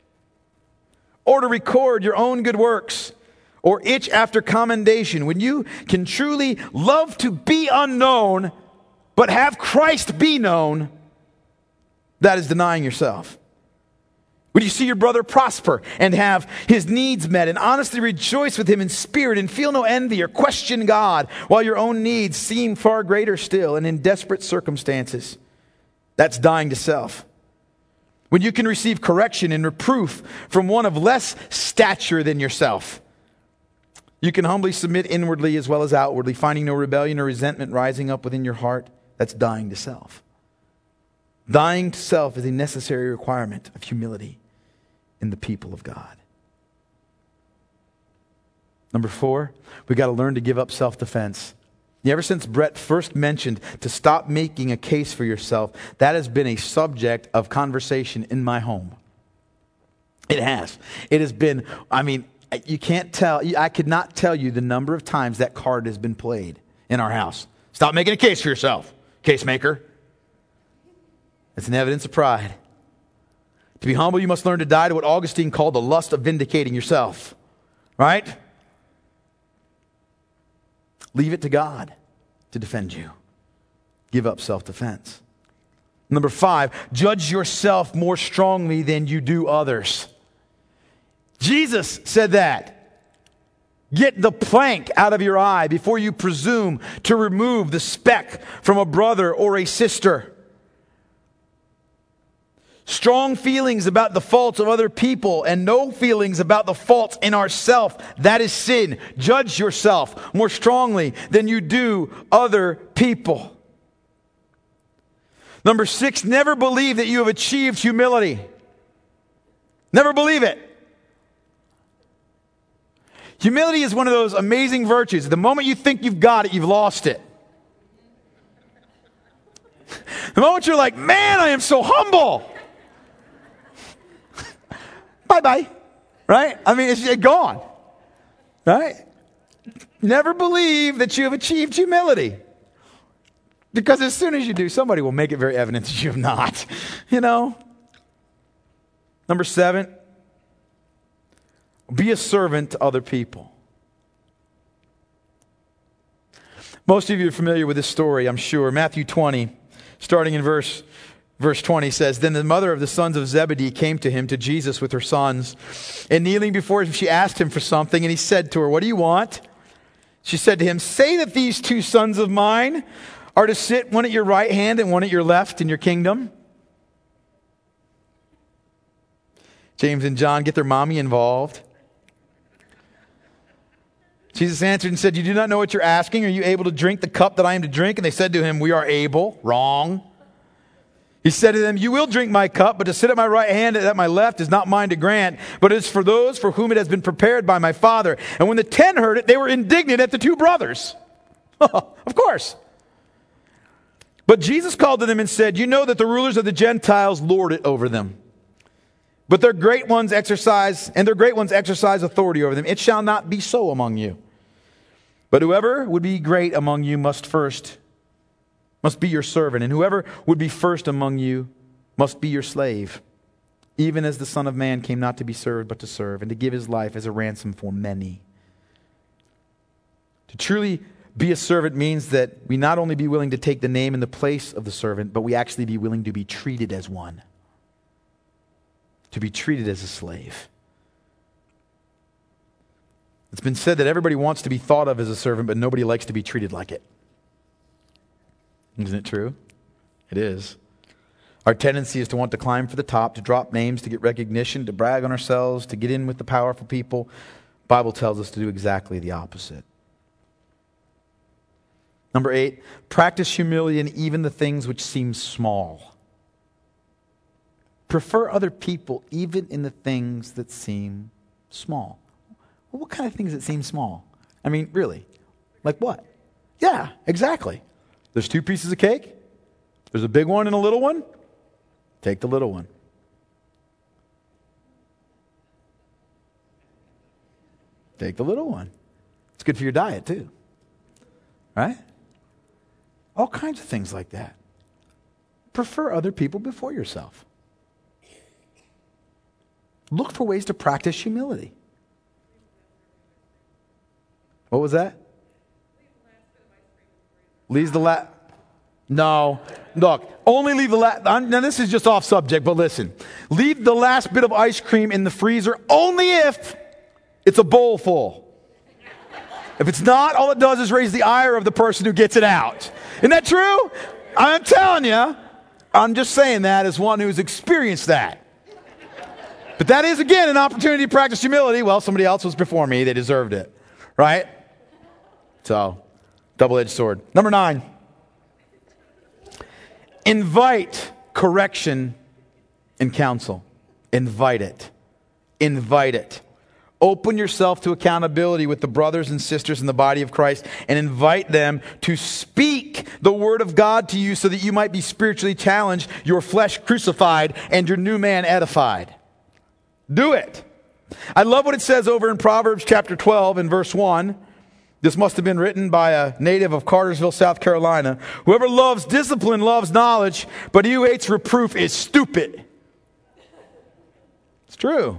or to record your own good works or itch after commendation, when you can truly love to be unknown but have Christ be known, that is denying yourself. When you see your brother prosper and have his needs met and honestly rejoice with him in spirit and feel no envy or question God while your own needs seem far greater still and in desperate circumstances, that's dying to self. When you can receive correction and reproof from one of less stature than yourself, you can humbly submit inwardly as well as outwardly, finding no rebellion or resentment rising up within your heart, that's dying to self. Dying to self is a necessary requirement of humility in the people of God. Number 4, we got to learn to give up self-defense. Ever since Brett first mentioned to stop making a case for yourself, that has been a subject of conversation in my home. It has. It has been, you can't tell, I could not tell you the number of times that card has been played in our house. Stop making a case for yourself, case maker. It's an evidence of pride. To be humble, you must learn to die to what Augustine called the lust of vindicating yourself. Right? Leave it to God to defend you. Give up self-defense. Number 5, judge yourself more strongly than you do others. Jesus said that. Get the plank out of your eye before you presume to remove the speck from a brother or a sister. Strong feelings about the faults of other people and no feelings about the faults in ourselves, that is sin. Judge yourself more strongly than you do other people. Number 6, never believe that you have achieved humility. Never believe it. Humility is one of those amazing virtues. The moment you think you've got it, you've lost it. The moment you're like, man, I am so humble. Bye-bye, right? It's gone, right? Never believe that you have achieved humility. Because as soon as you do, somebody will make it very evident that you have not, Number 7, be a servant to other people. Most of you are familiar with this story, I'm sure. Matthew 20, starting in verse 20 says, Then the mother of the sons of Zebedee came to him, to Jesus with her sons. And kneeling before him, she asked him for something. And he said to her, What do you want? She said to him, Say that these 2 sons of mine are to sit, one at your right hand and one at your left in your kingdom. James and John get their mommy involved. Jesus answered and said, You do not know what you're asking. Are you able to drink the cup that I am to drink? And they said to him, We are able. Wrong. He said to them, You will drink my cup, but to sit at my right hand and at my left is not mine to grant, but it is for those for whom it has been prepared by my Father. And when the 10 heard it, they were indignant at the 2 brothers. Of course. But Jesus called to them and said, You know that the rulers of the Gentiles lord it over them. But their great ones exercise authority over them. It shall not be so among you. But whoever would be great among you must be your servant, and whoever would be first among you must be your slave, even as the Son of Man came not to be served, but to serve, and to give his life as a ransom for many. To truly be a servant means that we not only be willing to take the name and the place of the servant, but we actually be willing to be treated as one, to be treated as a slave. It's been said that everybody wants to be thought of as a servant, but nobody likes to be treated like it. Isn't it true? It is. Our tendency is to want to climb for the top, to drop names, to get recognition, to brag on ourselves, to get in with the powerful people. The Bible tells us to do exactly the opposite. Number 8, practice humility in even the things which seem small. Prefer other people even in the things that seem small. Well, what kind of things that seem small? Really? Like what? Yeah, exactly. There's 2 pieces of cake. There's a big one and a little one. Take the little one. Take the little one. It's good for your diet too. Right? All kinds of things like that. Prefer other people before yourself. Look for ways to practice humility. What was that? Leaves the last. No. Look, only leave the last. Now this is just off subject, but listen. Leave the last bit of ice cream in the freezer only if it's a bowl full. If it's not, all it does is raise the ire of the person who gets it out. Isn't that true? I'm telling you. I'm just saying that as one who's experienced that. But that is, again, an opportunity to practice humility. Well, somebody else was before me. They deserved it. Right? So, double-edged sword. Number 9. Invite correction and counsel. Invite it. Invite it. Open yourself to accountability with the brothers and sisters in the body of Christ and invite them to speak the word of God to you so that you might be spiritually challenged, your flesh crucified, and your new man edified. Do it. I love what it says over in Proverbs chapter 12 and verse 1. This must have been written by a native of Cartersville, South Carolina. Whoever loves discipline loves knowledge, but he who hates reproof is stupid. It's true.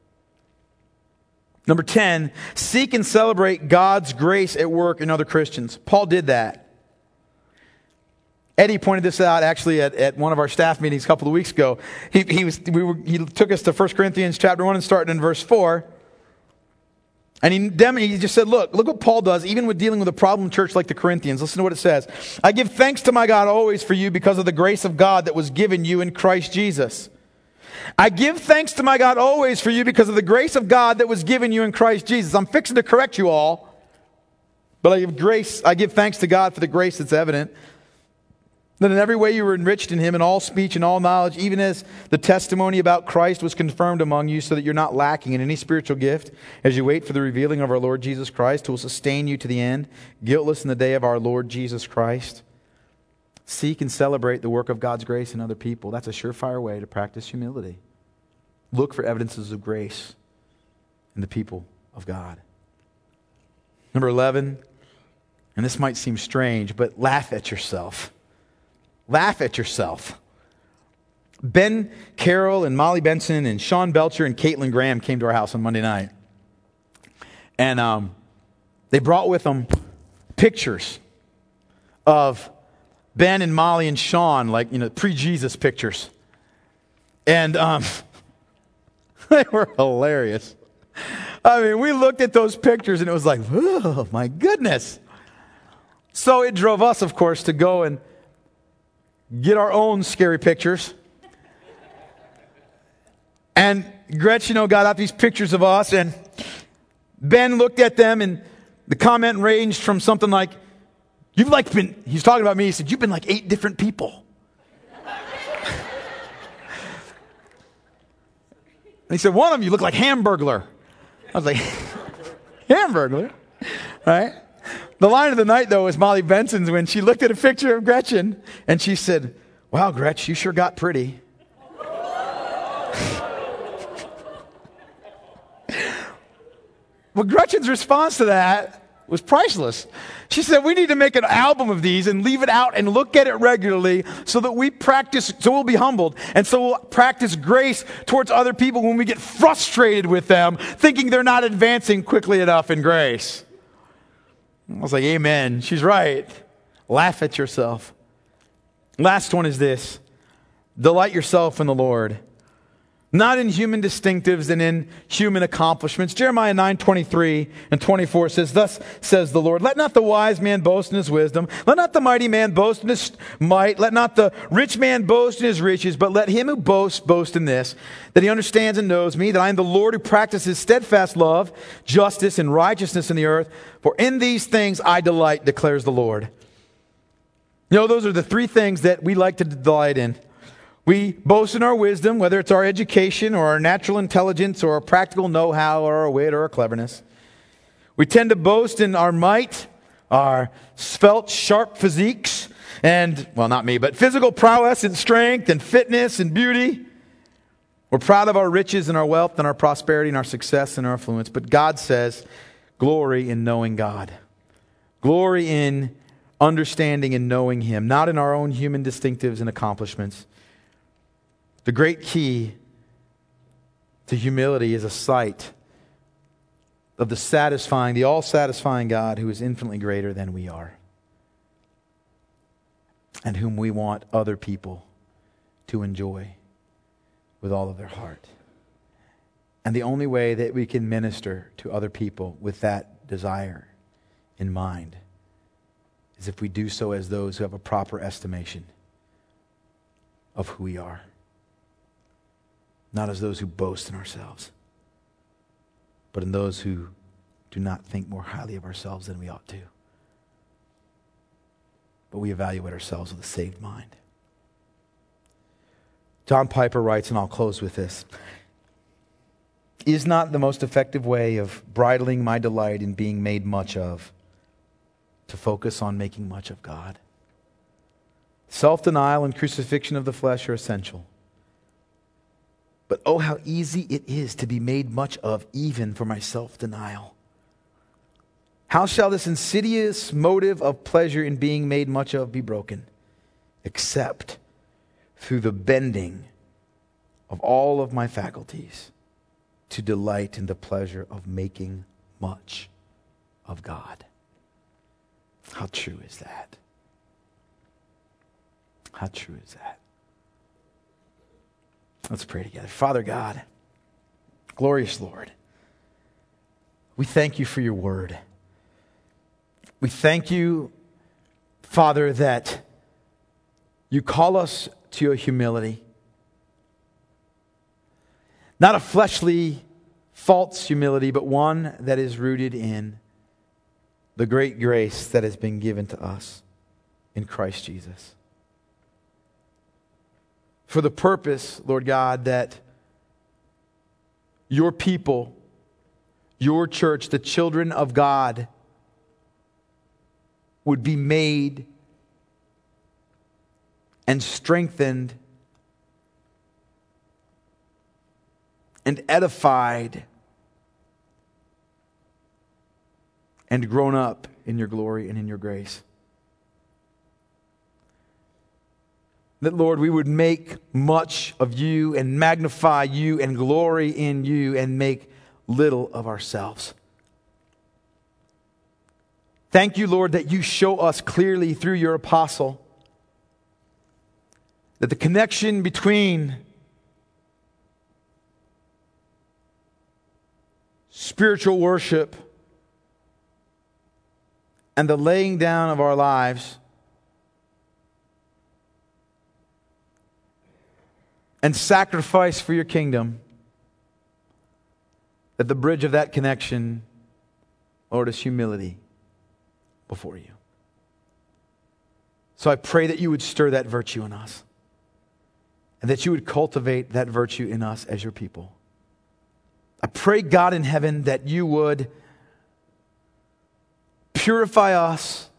Number 10, seek and celebrate God's grace at work in other Christians. Paul did that. Eddie pointed this out actually at one of our staff meetings a couple of weeks ago. He took us to 1 Corinthians chapter 1 and starting in verse 4. And he just said, look what Paul does, even with dealing with a problem church like the Corinthians. Listen to what it says. I give thanks to my God always for you because of the grace of God that was given you in Christ Jesus. I give thanks to my God always for you because of the grace of God that was given you in Christ Jesus. I'm fixing to correct you all, but I give thanks to God for the grace that's evident. That in every way you were enriched in him in all speech and all knowledge, even as the testimony about Christ was confirmed among you, so that you're not lacking in any spiritual gift as you wait for the revealing of our Lord Jesus Christ, who will sustain you to the end, guiltless in the day of our Lord Jesus Christ. Seek and celebrate the work of God's grace in other people. That's a surefire way to practice humility. Look for evidences of grace in the people of God. Number 11, and this might seem strange, but laugh at yourself. Laugh at yourself. Ben Carroll and Molly Benson and Sean Belcher and Caitlin Graham came to our house on Monday night. And they brought with them pictures of Ben and Molly and Sean, pre-Jesus pictures. And they were hilarious. I mean, we looked at those pictures and it was like, oh my goodness. So it drove us, of course, to go and get our own scary pictures. And Gretchen, got out these pictures of us, and Ben looked at them, and the comment ranged from something like, he's talking about me, he said, you've been like 8 different people. And he said, one of them, you look like Hamburglar. I was like, Hamburglar? Right? The line of the night, though, was Molly Benson's when she looked at a picture of Gretchen and she said, wow, Gretch, you sure got pretty. Well, Gretchen's response to that was priceless. She said, we need to make an album of these and leave it out and look at it regularly so that we'll be humbled. And so we'll practice grace towards other people when we get frustrated with them, thinking they're not advancing quickly enough in grace. I was like, amen. She's right. Laugh at yourself. Last one is this. Delight yourself in the Lord. Not in human distinctives and in human accomplishments. Jeremiah 9:23 and 24 says, thus says the Lord, let not the wise man boast in his wisdom. Let not the mighty man boast in his might. Let not the rich man boast in his riches. But let him who boasts boast in this, that he understands and knows me, that I am the Lord who practices steadfast love, justice, and righteousness in the earth. For in these things I delight, declares the Lord. Those are the 3 things that we like to delight in. We boast in our wisdom, whether it's our education or our natural intelligence or our practical know-how or our wit or our cleverness. We tend to boast in our might, our svelte, sharp physiques, and, well, not me, but physical prowess and strength and fitness and beauty. We're proud of our riches and our wealth and our prosperity and our success and our affluence. But God says, glory in knowing God. Glory in understanding and knowing Him, not in our own human distinctives and accomplishments. The great key to humility is a sight of the all-satisfying God who is infinitely greater than we are and whom we want other people to enjoy with all of their heart. And the only way that we can minister to other people with that desire in mind is if we do so as those who have a proper estimation of who we are. Not as those who boast in ourselves, but in those who do not think more highly of ourselves than we ought to. But we evaluate ourselves with a saved mind. John Piper writes, and I'll close with this. Is not the most effective way of bridling my delight in being made much of to focus on making much of God? Self-denial and crucifixion of the flesh are essential. But oh, how easy it is to be made much of even for my self-denial. How shall this insidious motive of pleasure in being made much of be broken? Except through the bending of all of my faculties to delight in the pleasure of making much of God. How true is that? How true is that? Let's pray together. Father God, glorious Lord, we thank you for your word. We thank you, Father, that you call us to a humility. Not a fleshly, false humility, but one that is rooted in the great grace that has been given to us in Christ Jesus. For the purpose, Lord God, that your people, your church, the children of God, would be made and strengthened and edified and grown up in your glory and in your grace. That, Lord, we would make much of you and magnify you and glory in you and make little of ourselves. Thank you, Lord, that you show us clearly through your apostle that the connection between spiritual worship and the laying down of our lives and sacrifice for your kingdom, that the bridge of that connection, Lord, is humility before you. So I pray that you would stir that virtue in us and that you would cultivate that virtue in us as your people. I pray, God in heaven, that you would purify us,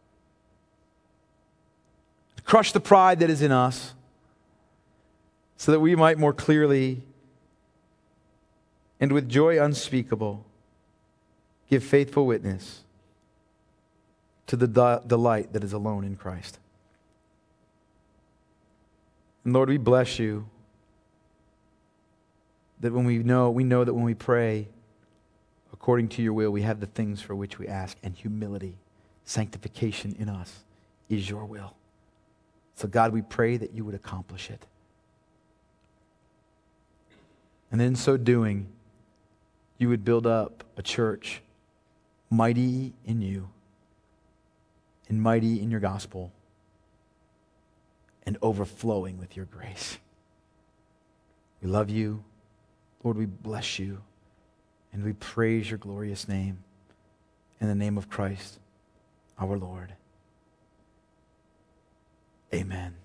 crush the pride that is in us, so that we might more clearly and with joy unspeakable give faithful witness to the delight that is alone in Christ. And Lord, we bless you that when we know that when we pray according to your will, we have the things for which we ask, and humility, sanctification in us is your will. So God, we pray that you would accomplish it. And in so doing, you would build up a church mighty in you and mighty in your gospel and overflowing with your grace. We love you. Lord, we bless you. And we praise your glorious name in the name of Christ, our Lord. Amen.